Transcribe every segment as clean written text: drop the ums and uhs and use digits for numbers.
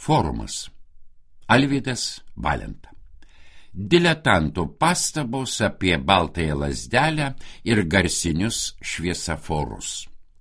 Forumas. Alvydas Valenta. Diletantų pastabos apie baltąją lazdelę ir garsinius šviesaforus.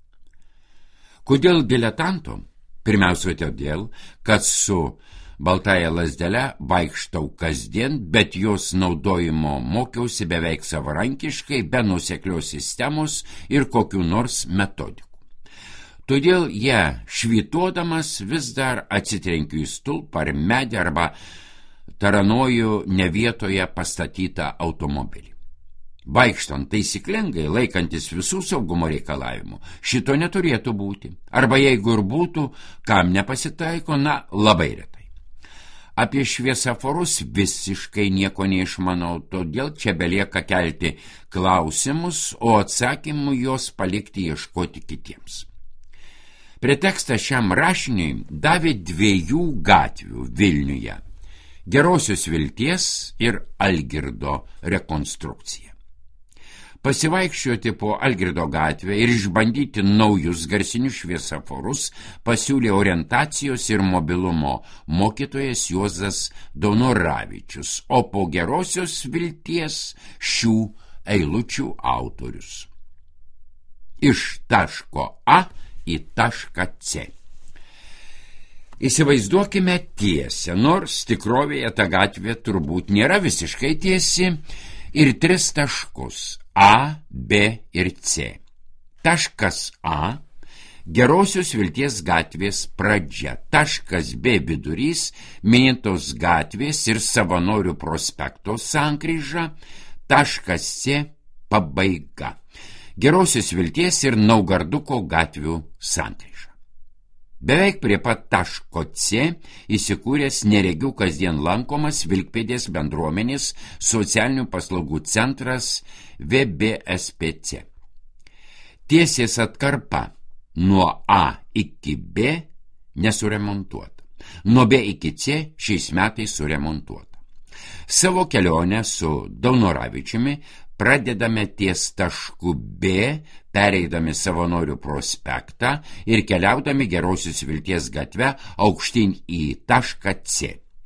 Kodėl diletantų? Pirmiausia todėl, kad su baltąją lazdelę vaikštau kasdien, bet jos naudojimo mokiausi beveik savarankiškai, be nuoseklios sistemos ir kokių nors metodikų. Todėl ją švytuodamas vis dar atsitrenkiu į stulpą ar medį arba taranoju ne vietoje pastatytą automobilį. Vaikštant taisyklingai, laikantis visų saugumo reikalavimų, šito neturėtų būti. Arba jeigu ir būtų, kam nepasitaiko, labai retai. Apie šviesaforus visiškai nieko neišmanau, todėl čia belieka kelti klausimus, o atsakymų jos palikti ieškoti kitiems. Pretekstą šiam rašiniui davė 2 gatvių Vilniuje – Gerosios Vilties ir Algirdo rekonstrukcija. Pasivaikščioti po Algirdo gatvę ir išbandyti naujus garsinius šviesaforus pasiūlė orientacijos ir mobilumo mokytojas Juozas Daunoravičius, o po Gerosios Vilties šių eilučių autorius. Iš taško A į tašką C. Įsivaizduokime tiesę, nors tikrovėje ta gatvė turbūt nėra visiškai tiesi, ir 3 taškus A, B ir C. Taškas A – Gerosios Vilties gatvės pradžia, taškas B – vidurys, minėtos gatvės ir Savanorių prospekto sankryža, taškas C – pabaiga. Gerosios Vilties ir Naugarduko gatvių sankryža. Beveik prie pat taško C įsikūręs neregių kasdien lankomas Vilkpėdės bendruomenės socialinių paslaugų centras VBSPC. Tiesės atkarpa nuo A iki B nesuremontuota. Nuo B iki C šiais metais suremontuota. Savo kelionę su Daunoravičiumi pradedame ties tašku B, pereidami Savanorių prospektą ir keliaudami Gerosios Vilties gatve aukštyn į tašką C.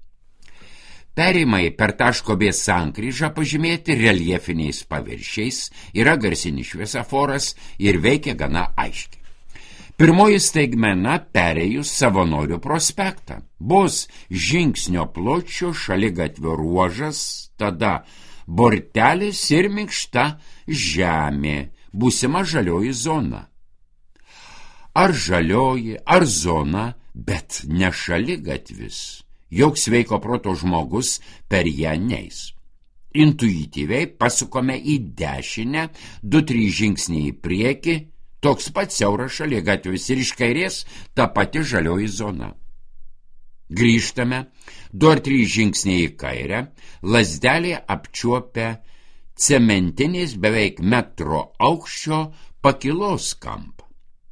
Perėjimai per taško B sankryžą pažymėti reljefiniais paviršiais, yra garsinis šviesaforas ir veikia gana aiškiai. Pirmoji staigmena perėjus Savanorių prospektą. Bus žingsnio pločio šaligatvio ruožas, tada bortelis ir minkšta žemė, būsima žalioji zona. Ar žalioji, ar zona, bet ne šaligatvis. Joks sveiko proto žmogus per ją neis. Intuityviai pasukome į dešinę, 2-3 žingsniai į priekį, toks pat siauras šaligatvis ir iš kairės ta pati žalioji zona. Grįžtame, 2-3 žingsniai į kairę, lazdelė apčiuopia cementinės beveik metro aukščio pakilos kampą.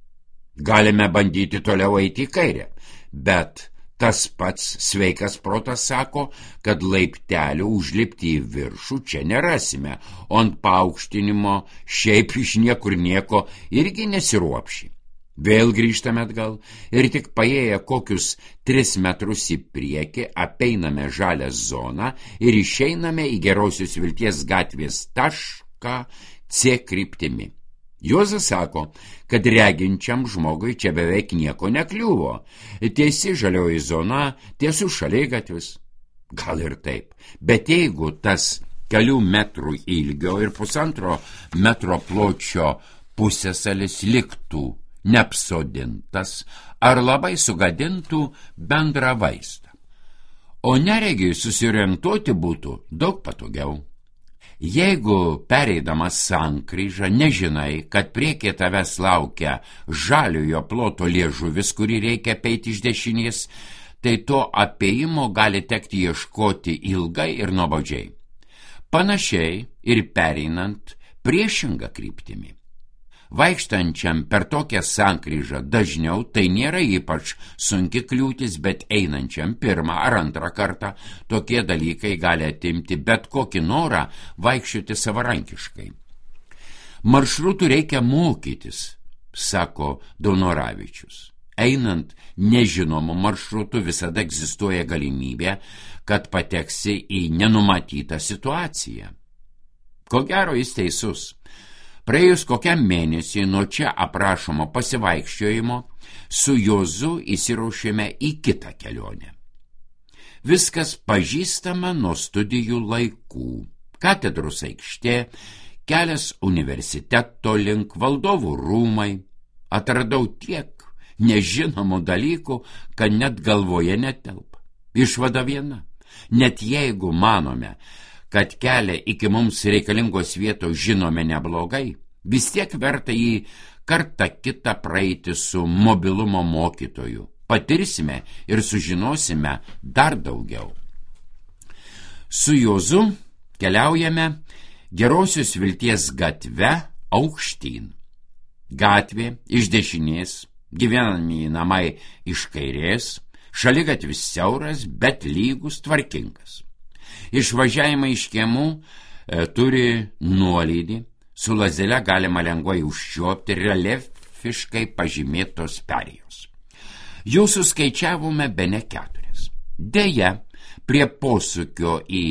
Galime bandyti toliau eiti į kairę, bet tas pats sveikas protas sako, kad laiptelių užlipti į viršų čia nerasime, o ant paaukštinimo šiaip iš niekur nieko irgi nesiruopši. Vėl grįžtame atgal ir tik paėję kokius 3 metrus į priekį apeiname žalią zoną ir išeiname į Gerosios Vilties gatvės tašką C kryptimi. Juozas sako, kad reginčiam žmogui čia beveik nieko nekliuvo. Tiesi žalioji zona, tiesų šaligatvis. Gal ir taip, bet jeigu tas kelių metrų ilgio ir 1,5 metro pločio pusiasalis liktų neapsodintas ar labai sugadintų bendrą vaizdą. O neregiui susiorientuoti būtų daug patogiau. Jeigu pereidamas sankryžą nežinai, kad priekyje tavęs laukia žaliojo ploto liežuvis, kurį reikia apeiti iš dešinės, tai to apėjimo gali tekti ieškoti ilgai ir nuobodžiai. Panašiai ir pereinant priešingą kryptimį. Vaikštančiam per tokią sankryžą dažniau tai nėra ypač sunki kliūtis, bet einančiam 1 ar 2 kartą tokie dalykai gali atimti bet kokį norą vaikščioti savarankiškai. Maršrutų reikia mokytis, sako Daunoravičius. Einant nežinomu maršrutu visada egzistuoja galimybė, kad pateksi į nenumatytą situaciją. Ko gero jis teisus. Praėjus kokiam mėnesį nuo čia aprašomo pasivaikščiojimo, su Juozu įsiraušėme į kitą kelionę. Viskas pažįstama nuo studijų laikų. Katedros aikštė, kelias universiteto link, Valdovų rūmai. Atradau tiek nežinomų dalykų, kad net galvoje netelpa. Išvada viena. Net jeigu manome, kad kelią iki mums reikalingos vietos žinome neblogai, vis tiek verta jį kartą kitą praeiti su mobilumo mokytoju. Patirsime ir sužinosime dar daugiau. Su Juozu keliaujame Gerosios Vilties gatve aukštyn. Gatvė iš dešinės, gyvenamieji namai iš kairės, šaligatvis siauras, bet lygus, tvarkingas. Išvažiavimai iš kiemų turi nuolydį, su lazele galima lengvai užčiuopti reljefiškai pažymėtos perėjos. Jų suskaičiavome bene 4. Deja, prie posūkio į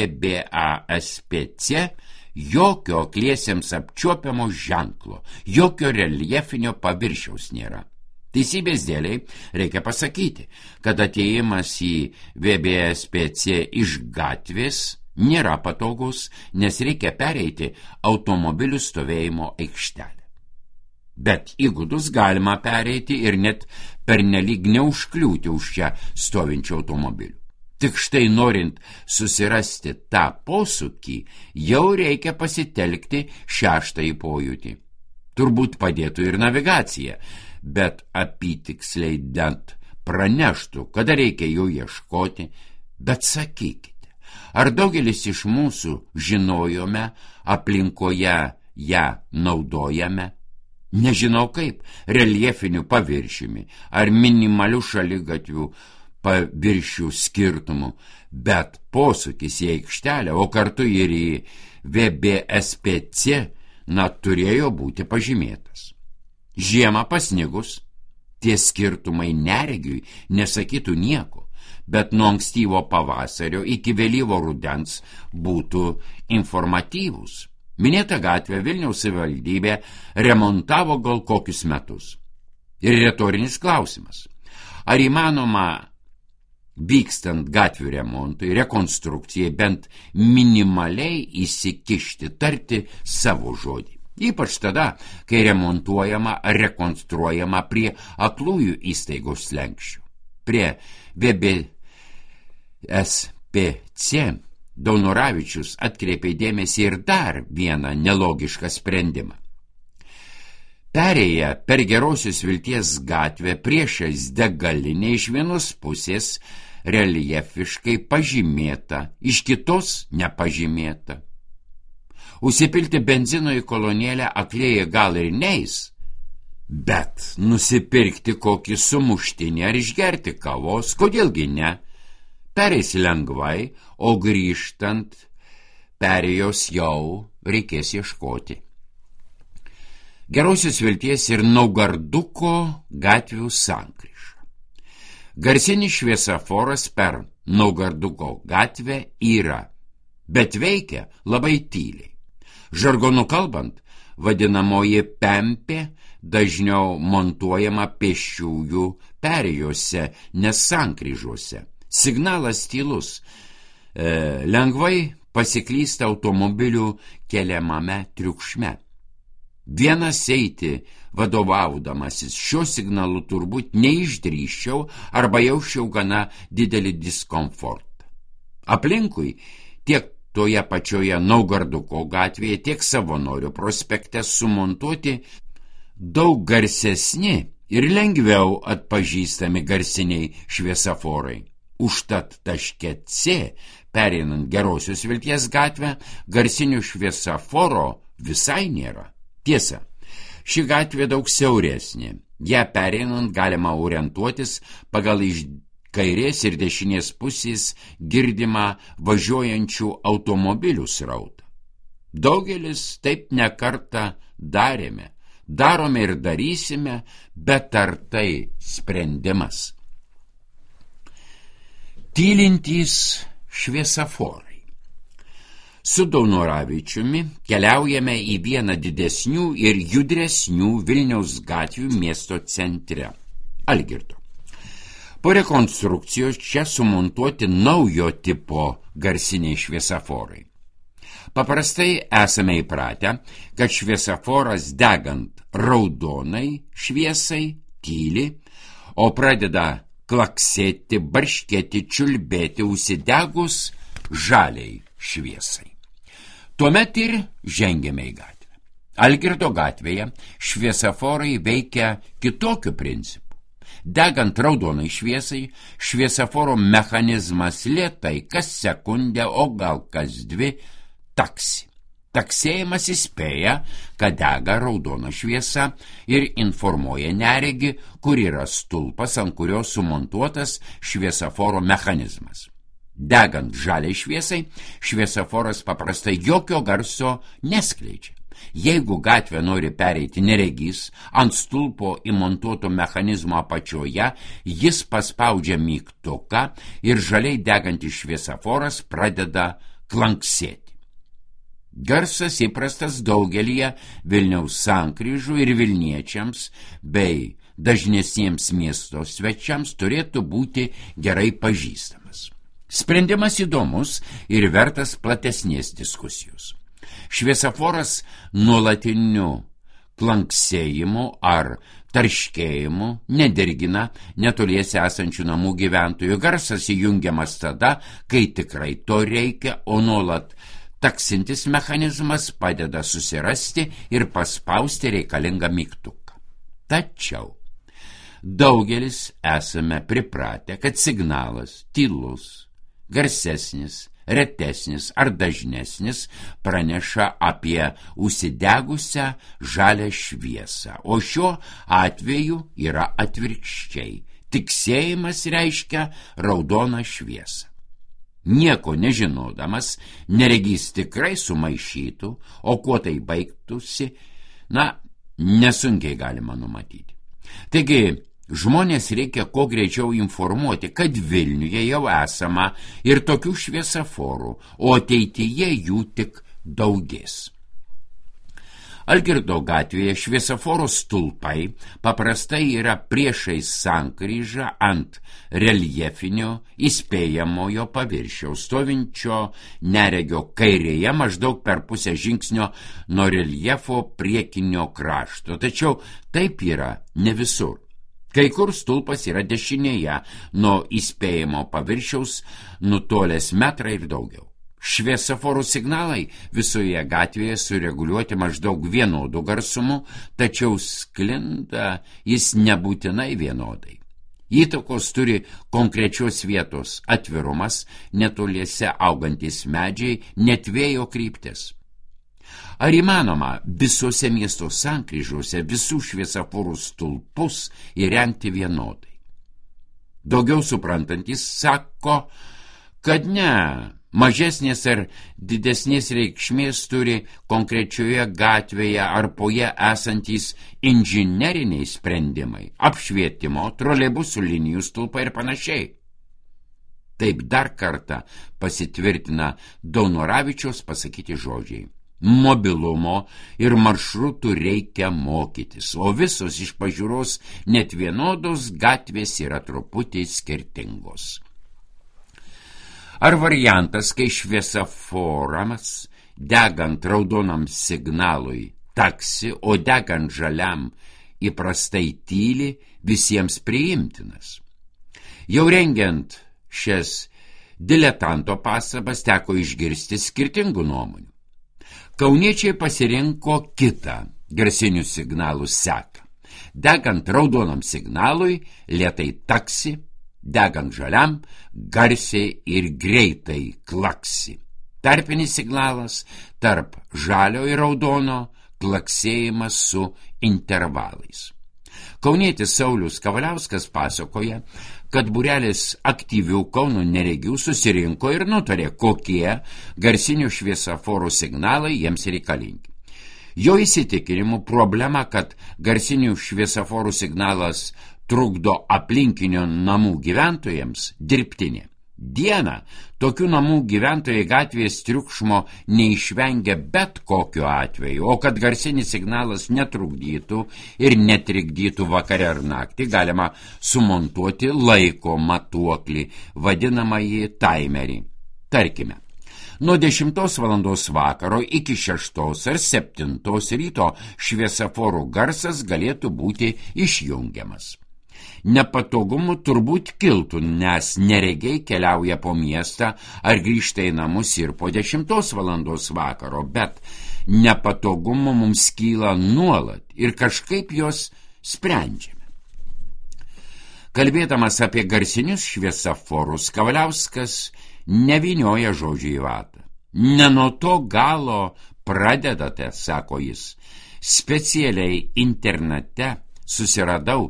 VBASPC jokio akliesiems apčiuopiamo ženklo, jokio reljefinio paviršiaus nėra. Teisybės dėliai reikia pasakyti, kad atėjimas į VBASPC iš gatvės nėra patogus, nes reikia pereiti automobilių stovėjimo aikštelę. Bet įgudus galima pereiti ir net pernelyg neužkliūti už čia stovinčių automobilių. Tik štai norint susirasti tą posūkį, jau reikia pasitelkti 6. pojūtį. Turbūt padėtų ir navigacija, bet apytiksliai dent praneštų, kada reikia jų ieškoti. Bet sakykite, ar daugelis iš mūsų žinojome, aplinkoje ją naudojame? Nežinau kaip, reljefiniu paviršiumi ar minimaliu šaligatvių paviršių skirtumų, bet posūkis į aikštelę, o kartu ir į VBASPC, turėjo būti pažymėtas. Žiemą pasnigus, tie skirtumai neregiui nesakytų nieko, bet nuo ankstyvo pavasario iki vėlyvo rudens būtų informatyvūs. Minėta gatvė Vilniaus savivaldybė remontavo gal kokius metus. Ir retorinis klausimas. Ar įmanoma vykstant gatvių remontui, rekonstrukcijai bent minimaliai įsikišti, tarti savo žodį? Ypač tada, kai remontuojama ar rekonstruojama prie aklųjų įstaigos slenksčių. Prie VBASPC Daunoravičius atkreipė dėmesį ir dar vieną nelogišką sprendimą. Perėję per Gerosios Vilties gatvę priešais degalinę iš vienos pusės reljefiškai pažymėta, iš kitos nepažymėta. Užsipilti benzino į kolonėlę aklieji gal ir neis, bet nusipirkti kokį sumuštinį ar išgerti kavos, kodėlgi ne? Pereisi lengvai, o grįžtant perėjos jau reikės ieškoti. Gerosios Vilties ir Naugarduko gatvių sankryža. Garsinis šviesaforas per Naugarduko gatvę yra, bet veikia labai tyliai. Žargonu kalbant, vadinamoji pempė dažniau montuojama pėsčiųjų perėjose, nes sankryžose. Signalas tylus, lengvai pasiklysta automobilių keliamame triukšme. Vienas eiti vadovaudamasis šiuo signalu turbūt neišdrįsčiau arba jausčiau gana didelį diskomfortą. Aplinkui tiek toje pačioje Naugarduko gatvėje, tiek Savanorių prospekte sumontuoti daug garsesni ir lengviau atpažįstami garsiniai šviesaforai. Užtat taške C, pereinant Gerosios Vilties gatvę, garsinių šviesaforo visai nėra. Tiesa, ši gatvė daug siauresnė. Ją pereinant galima orientuotis pagal iš kairės ir dešinės pusės girdimą važiuojančių automobilių srautą. Daugelis taip nekartą darėme, darome ir darysime, bet ar tai sprendimas? Tylintys šviesaforai. Su Daunoravičiumi keliaujame į vieną didesnių ir judresnių Vilniaus gatvių miesto centre – Algirdo. Po rekonstrukcijos čia sumontuoti naujo tipo garsiniai šviesaforai. Paprastai esame įpratę, kad šviesaforas degant raudonai šviesai tyli, o pradeda klaksėti, barškėti, čiulbėti užsidegus žaliai šviesai. Tuomet ir žengėme į gatvę. Algirdo gatvėje šviesaforai veikia kitokiu principu. Degant raudonai šviesai, šviesaforo mechanizmas lėtai kas sekundę, o gal kas dvi, taksi. Taksėjimas įspėja, kad dega raudona šviesa ir informuoja neregį, kur yra stulpas, ant kurio sumontuotas šviesaforo mechanizmas. Degant žaliai šviesai, šviesaforas paprastai jokio garso neskleidžia. Jeigu gatvę nori pereiti neregys, ant stulpo įmontuoto mechanizmo apačioje jis paspaudžia mygtuką ir žaliai degantis šviesaforas pradeda klanksėti. Garsas įprastas daugelyje Vilniaus sankryžų ir vilniečiams bei dažnesniems miesto svečiams turėtų būti gerai pažįstamas. Sprendimas įdomus ir vertas platesnės diskusijos. Šviesaforas nuolatiniu klanksėjimu ar tarškėjimu nedirgina netoliese esančių namų gyventojų. Garsas įjungiamas tada, kai tikrai to reikia, o nuolat taksintis mechanizmas padeda susirasti ir paspausti reikalingą mygtuką. Tačiau daugelis esame pripratę, kad signalas tylus, garsesnis, retesnis ar dažnesnis praneša apie užsidegusią žalią šviesą, o šiuo atveju yra atvirkščiai. Tiksėjimas reiškia raudoną šviesą. Nieko nežinodamas, neregys tikrai sumaišytų, o kuo tai baigtųsi, nesunkiai galima numatyti. Taigi, žmonės reikia kuo greičiau informuoti, kad Vilniuje jau esama ir tokių šviesaforų, o ateityje jų tik daugės. Algirdo gatvėje šviesaforo stulpai paprastai yra priešais sankryžą ant reljefinio įspėjamojo paviršiaus, stovinčio neregio kairėje maždaug per pusę žingsnio nuo reljefo priekinio krašto. Tačiau taip yra ne visur. Kai kur stulpas yra dešinėje nuo įspėjamo paviršiaus nutolęs metrą ir daugiau. Šviesaforų signalai visoje gatvėje sureguliuoti maždaug vienodu garsumu, tačiau sklinda jis nebūtinai vienodai. Įtakos turi konkrečios vietos atvirumas, netoliese augantis medžiai, net vėjo kryptis. Ar įmanoma visose miesto sankryžose visų šviesaforų stulpus įrengti vienodai? Daugiau suprantantis sako, kad ne. Mažesnės ar didesnės reikšmės turi konkrečioje gatvėje ar po ją esantys inžineriniai sprendimai, apšvietimo, troleibusų linijų stulpai ir panašiai. Taip dar kartą pasitvirtina Daunoravičiaus pasakyti žodžiai. Mobilumo ir maršrutų reikia mokytis, o visos iš pažiūros net vienodos gatvės yra truputį skirtingos. Ar variantas, kai šviesaforams degant raudonam signalui taksi, o degant žaliam įprastai tyli, visiems priimtinas? Jau rengiant šias diletanto pastabas teko išgirsti skirtingų nuomonių. Kauniečiai pasirinko kitą garsinių signalų seką. Degant raudonam signalui lėtai taksi, degant žaliam garsiai ir greitai klaksi. Tarpinis signalas tarp žalio ir raudono, klaksėjimas su intervalais. Kaunietis Saulius Kavaliauskas pasakoja, kad būrelis aktyvių Kauno neregių susirinko ir nutarė, kokie garsinių šviesaforų signalai jiems reikalingi. Jo įsitikinimu problema, kad garsinių šviesoforų signalas trukdo aplinkinio namų gyventojams, dirbtinė. Dieną tokių namų gyventojai gatvės triukšmo neišvengia bet kokiu atveju, o kad garsinis signalas netrukdytų ir netrikdytų vakare ar naktį, galima sumontuoti laiko matuoklį, vadinamąjį taimerį. Tarkime, nuo 10 valandos vakaro iki 6 ar 7 ryto šviesoforų garsas galėtų būti išjungiamas. Nepatogumų turbūt kiltų, nes neregiai keliauja po miestą ar grįžta į namus ir po 10 valandos vakaro, bet nepatogumų mums kyla nuolat ir kažkaip jos sprendžiame. Kalbėdamas apie garsinius šviesoforus, Kavaliauskas nevynioja žodžių į vatą. Ne nuo to galo pradedate, sako jis. Specialiai internete susiradau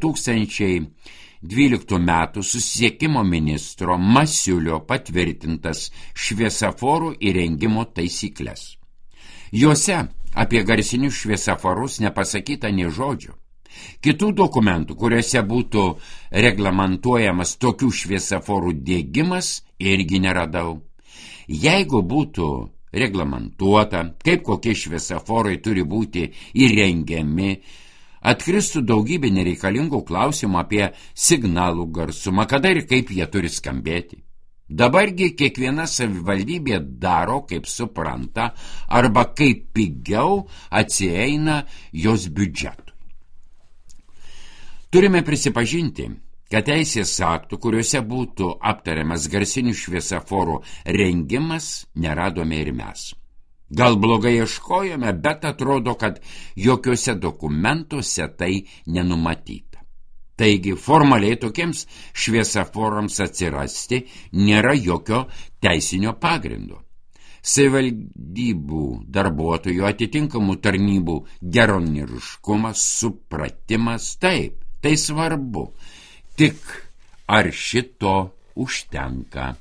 2012 metų susisiekimo ministro Masiulio patvirtintas šviesoforų įrengimo taisyklės. Jose apie garsinius šviesoforus nepasakyta nė žodžio. Kitų dokumentų, kuriuose būtų reglamentuojamas tokių šviesoforų diegimas, irgi neradau. Jeigu būtų reglamentuota, kaip kokie šviesoforai turi būti įrengiami, atkristų daugybė nereikalingų klausimų apie signalų garsumą, kada ir kaip jie turi skambėti. Dabargi kiekviena savivaldybė daro, kaip supranta, arba kaip pigiau atsieina jos biudžetui. Turime prisipažinti, kad teisės aktų, kuriuose būtų aptariamas garsinių šviesoforų rengimas, neradome ir mes. Gal blogai ieškojome, bet atrodo, kad jokiuose dokumentuose tai nenumatyta. Taigi, formaliai tokiems šviesoforams atsirasti nėra jokio teisinio pagrindo. Savivaldybių darbuotojų atitinkamų tarnybų geranoriškumas, supratimas, taip, tai svarbu. Tik ar šito užtenka?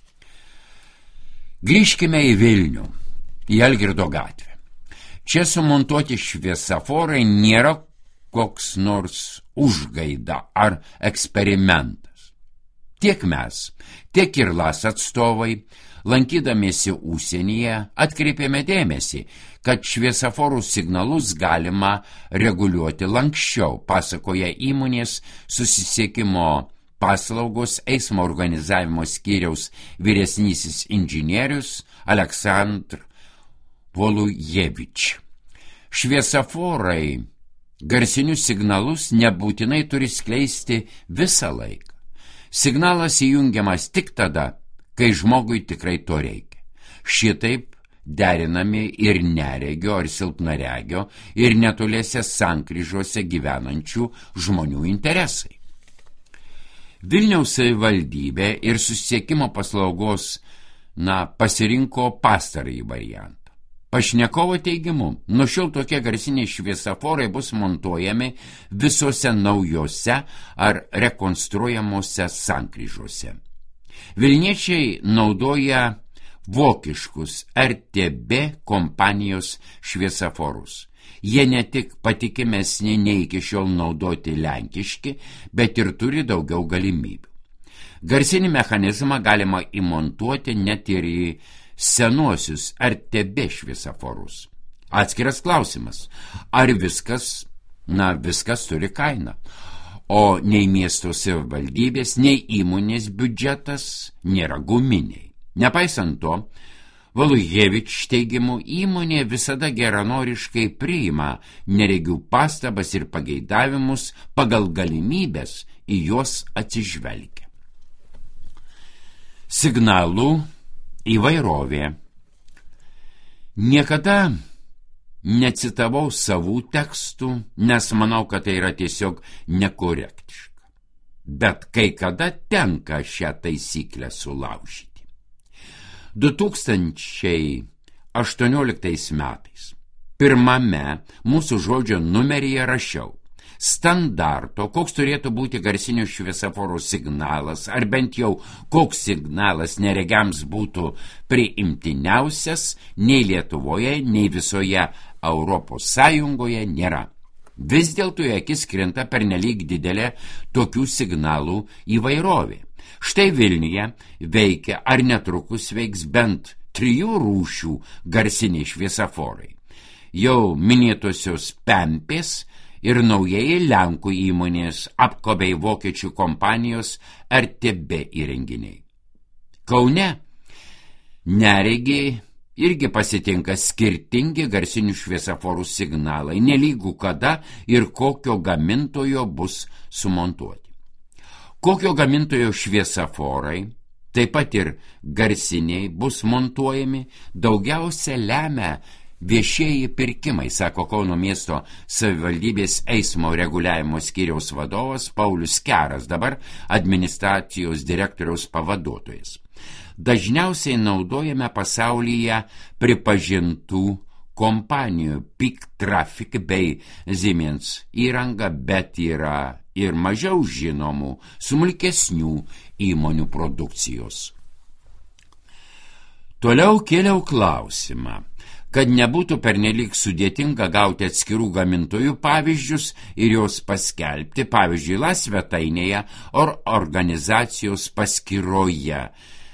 Grįžkime į Vilnių, į Algirdo gatvę. Čia sumontuoti šviesoforai nėra koks nors užgaida ar eksperimentas. Tiek mes, tiek ir LAS atstovai, lankydamiesi užsienyje, atkreipėme dėmesį, kad šviesoforų signalus galima reguliuoti lanksčiau, pasakoja įmonės susisiekimo paslaugos eismo organizavimo skyriaus vyresnysis inžinierius Aleksandr Volujevič. Šviesoforai garsinius signalus nebūtinai turi skleisti visą laiką. Signalas įjungiamas tik tada, kai žmogui tikrai to reikia. Šitaip derinami ir neregio ar silpnaregio ir netoliese sankryžose gyvenančių žmonių interesai. Vilniaus savivaldybė ir susisiekimo paslaugos pasirinko pastarąjį variantą. Pašnekovo teigimu, nuo šiol tokie garsiniai šviesoforai bus montuojami visose naujose ar rekonstruojamuose sankryžose. Vilniečiai naudoja vokiškus RTB kompanijos šviesoforus. Jie ne tik patikimesni nei iki šiol naudoti lenkiški, bet ir turi daugiau galimybių. Garsinį mechanizmą galima įmontuoti net ir į senuosius RTB šviesoforus. Atskiras klausimas, ar viskas turi kainą, o nei miesto savivaldybės, nei įmonės biudžetas nėra guminiai. Nepaisant to, Volujevič teigimu, įmonė visada geranoriškai priima neregių pastabas ir pageidavimus pagal galimybės į juos atsižvelgia. Signalų įvairovė. Niekada necitavau savų tekstų, nes manau, kad tai yra tiesiog nekorektiška. Bet kai kada tenka šią taisyklę sulaužyti. 2018 metais pirmame mūsų žodžio numeryje rašiau standarto, koks turėtų būti garsinių šviesoforų signalas, ar bent jau koks signalas neregiams būtų priimtiniausias nei Lietuvoje, nei visoje Europos Sąjungoje nėra. Vis dėlto į akis krinta pernelyg didelė tokių signalų įvairovė. Štai Vilniuje veikia ar netrukus veiks bent 3 rūšių garsiniai šviesaforai. Jau minėtosios Pempės ir naujai Lenkų įmonės Apko bei vokiečių kompanijos RTB įrenginiai. Kaune neregiai irgi pasitinka skirtingi garsinių šviesaforų signalai, nelygų kada ir kokio gamintojo bus sumontuoti. Kokio gamintojo šviesaforai, taip pat ir garsiniai bus montuojami, daugiausia lemia viešieji pirkimai, sako Kauno miesto savivaldybės eismo reguliavimo skyriaus vadovas Paulius Keras, dabar administracijos direktoriaus pavaduotojas. Dažniausiai naudojame pasaulyje pripažintų kompanijų Peak Traffic bei Siemens įrangą, bet yra ir mažiau žinomų, smulkesnių įmonių produkcijos. Toliau kėliau klausimą, kad nebūtų pernelyg sudėtinga gauti atskirų gamintojų pavyzdžius ir juos paskelbti, pavyzdžiui, svetainėje ar organizacijos paskyroje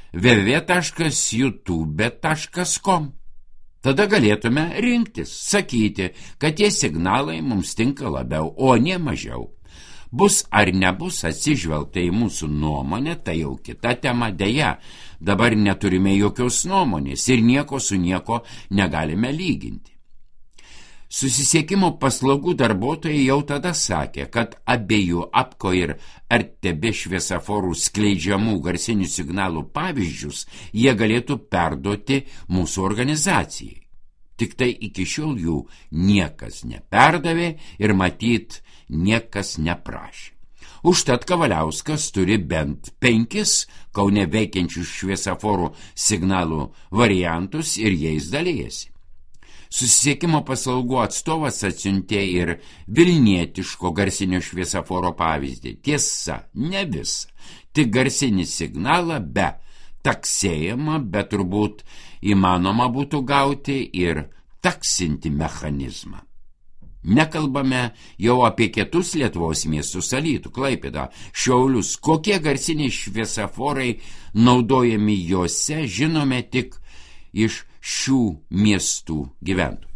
www.youtube.com. Tada galėtume rinktis, sakyti, kad tie signalai mums tinka labiau, o ne mažiau. Bus ar nebus atsižvelgta į mūsų nuomonę, tai jau kita tema, deja, dabar neturime jokios nuomonės ir nieko su nieko negalime lyginti. Susisiekimo paslaugų darbuotojai jau tada sakė, kad abiejų Apko ir RTB šviesaforų skleidžiamų garsinių signalų pavyzdžius jie galėtų perduoti mūsų organizacijai. Tik tai iki šiol jų niekas neperdavė ir matyt niekas neprašė. Užtat Kavaliauskas turi bent 5 Kaune veikiančių šviesaforų signalų variantus ir jais dalijasi. Susisiekimo paslaugų atstovas atsiuntė ir vilnietiško garsinio šviesaforo pavyzdį. Tiesa, ne visą, tik garsinį signalą be taksėjimą, bet turbūt įmanoma būtų gauti ir taksinti mechanizmą. Nekalbame jau apie kitus Lietuvos miestus, Alytų, Klaipėdą, Šiaulius. Kokie garsiniai šviesaforai naudojami juose, žinome tik iš šių miestų gyventojų.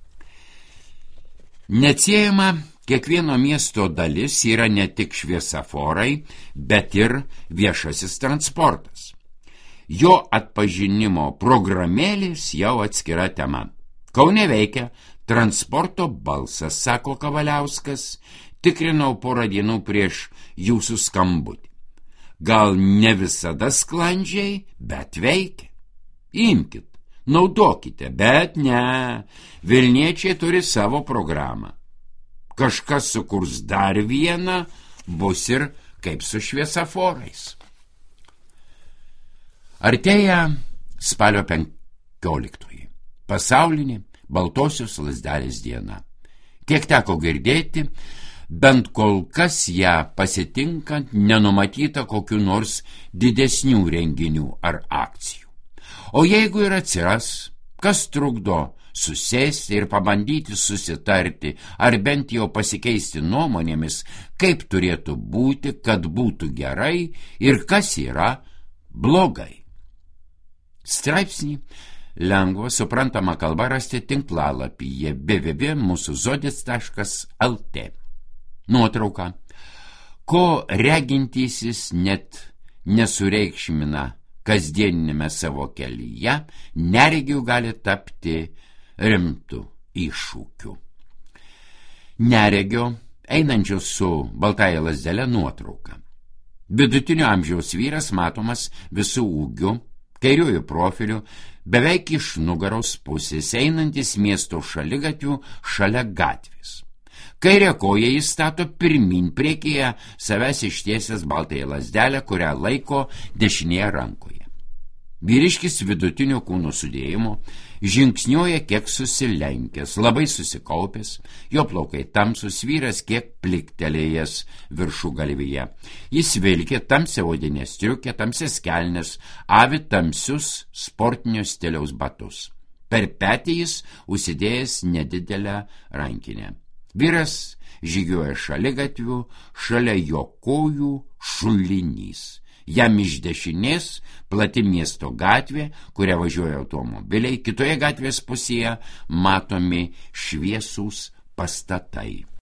Neatsiejama kiekvieno miesto dalis yra ne tik šviesaforai, bet ir viešasis transportas. Jo atpažinimo programėlės jau atskira tema. Kaune veikia transporto balsas, sako Kavaliauskas, tikrinau porą dienų prieš jūsų skambutį. Gal ne visada sklandžiai, bet veikia. Imkit, naudokite, bet ne, vilniečiai turi savo programą. Kažkas sukurs dar vieną, bus ir kaip su šviesaforais. Artėja spalio 15, pasaulinė baltosios lazdelės diena. Kiek teko girdėti, bent kol kas ją pasitinkant nenumatyta kokių nors didesnių renginių ar akcijų. O jeigu ir atsiras, kas trukdo susėsti ir pabandyti susitarti, ar bent jau pasikeisti nuomonėmis, kaip turėtų būti, kad būtų gerai ir kas yra blogai. Straipsnį lengva suprantama kalba rasti tinklalapyje www.musuzodis.lt. Nuotrauka, ko regintysis net nesureikšmina kasdieninėme savo kelyje, neregių gali tapti rimtų iššūkių. Neregio, einančio su baltąja lazdele nuotrauka. Vidutinio amžiaus vyras matomas visų ūgių, kairiuoju profiliu, beveik iš nugaros pusės, einantis miesto šaligatvių šalia gatvės. Kairę koją jis stato pirmin, priekyje savęs ištiesęs baltąją lazdelę, kurią laiko dešinėje rankoje. Vyriškis vidutinio kūno sudėjimo žingsniuoja kiek susilenkęs, labai susikaupęs, jo plaukai tamsus, vyras kiek pliktelėjęs viršugalvyje. Jis vilkė tamsią odinę striukę, tamsias kelnes, avi tamsius sportinio stiliaus batus. Per petį jis užsidėjęs nedidelę rankinę. Vyras žygiuoja šaligatviu, šalia jo kojų šulinys. Jam iš dešinės plati miesto gatvė, kuria važiuoja automobiliai, kitoje gatvės pusėje matomi šviesūs pastatai.